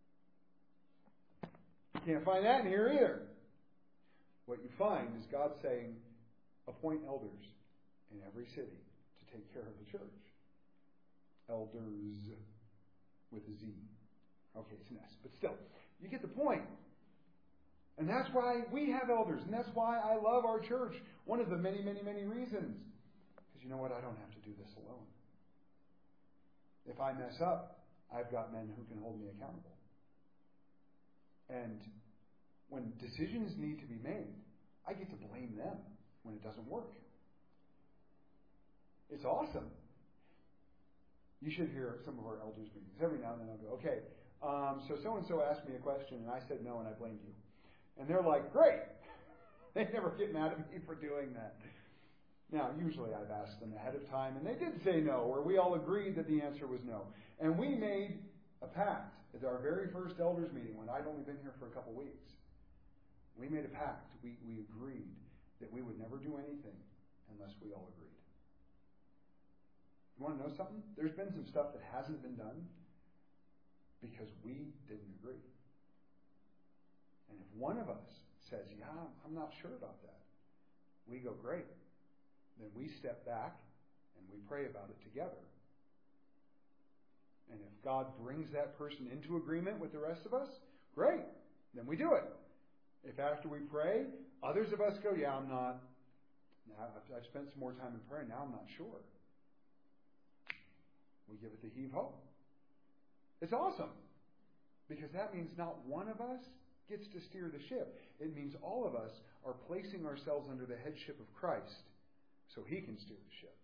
You can't find that in here either. What you find is God saying, appoint elders in every city to take care of the church. Elders with a Z. Okay, it's an S, but still, you get the point. And that's why we have elders, and that's why I love our church. One of the many, many, many reasons. Because you know what? I don't have to do this alone. If I mess up, I've got men who can hold me accountable. And when decisions need to be made, I get to blame them when it doesn't work. It's awesome. You should hear some of our elders' meetings. Every now and then I'll go, okay, so-and-so asked me a question, and I said no, and I blamed you. And they're like, great. They never get mad at me for doing that. Now, usually I've asked them ahead of time, and they did say no, or we all agreed that the answer was no. And we made a pact at our very first elders meeting when I'd only been here for a couple weeks. We made a pact. We agreed that we would never do anything unless we all agreed. You want to know something? There's been some stuff that hasn't been done because we didn't agree. And if one of us says, yeah, I'm not sure about that, we go, great. Then we step back and we pray about it together. And if God brings that person into agreement with the rest of us, great. Then we do it. If after we pray, others of us go, yeah, I'm not. Now, I've spent some more time in prayer. Now I'm not sure. We give it the heave-ho. It's awesome. Because that means not one of us gets to steer the ship. It means all of us are placing ourselves under the headship of Christ so He can steer the ship.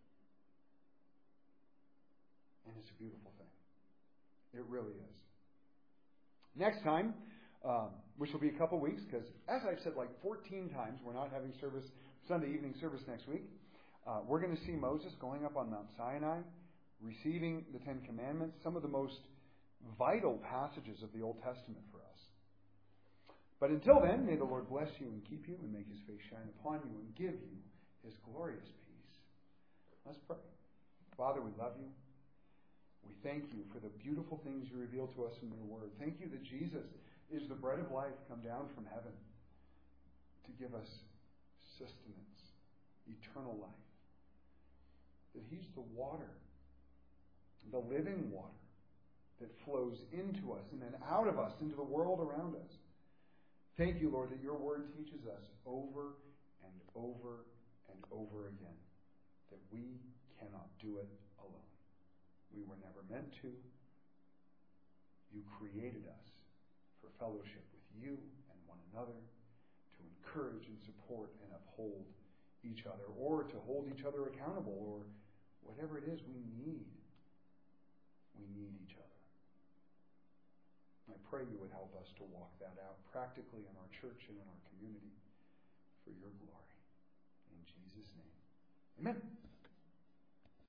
And it's a beautiful thing. It really is. Next time, which will be a couple weeks, because as I've said like 14 times, we're not having Sunday evening service next week. We're going to see Moses going up on Mount Sinai, receiving the Ten Commandments, some of the most vital passages of the Old Testament for us. But until then, may the Lord bless you and keep you and make His face shine upon you and give you His glorious peace. Let's pray. Father, we love you. We thank you for the beautiful things you reveal to us in your word. Thank you that Jesus is the bread of life come down from heaven to give us sustenance, eternal life. That He's the water, the living water that flows into us and then out of us into the world around us. Thank you, Lord, that your word teaches us over and over and over again that we cannot do it alone. We were never meant to. You created us for fellowship with you and one another, to encourage and support and uphold each other, or to hold each other accountable, or whatever it is we need. We need each other. I pray you would help us to walk that out practically in our church and in our community for your glory. In Jesus' name, amen.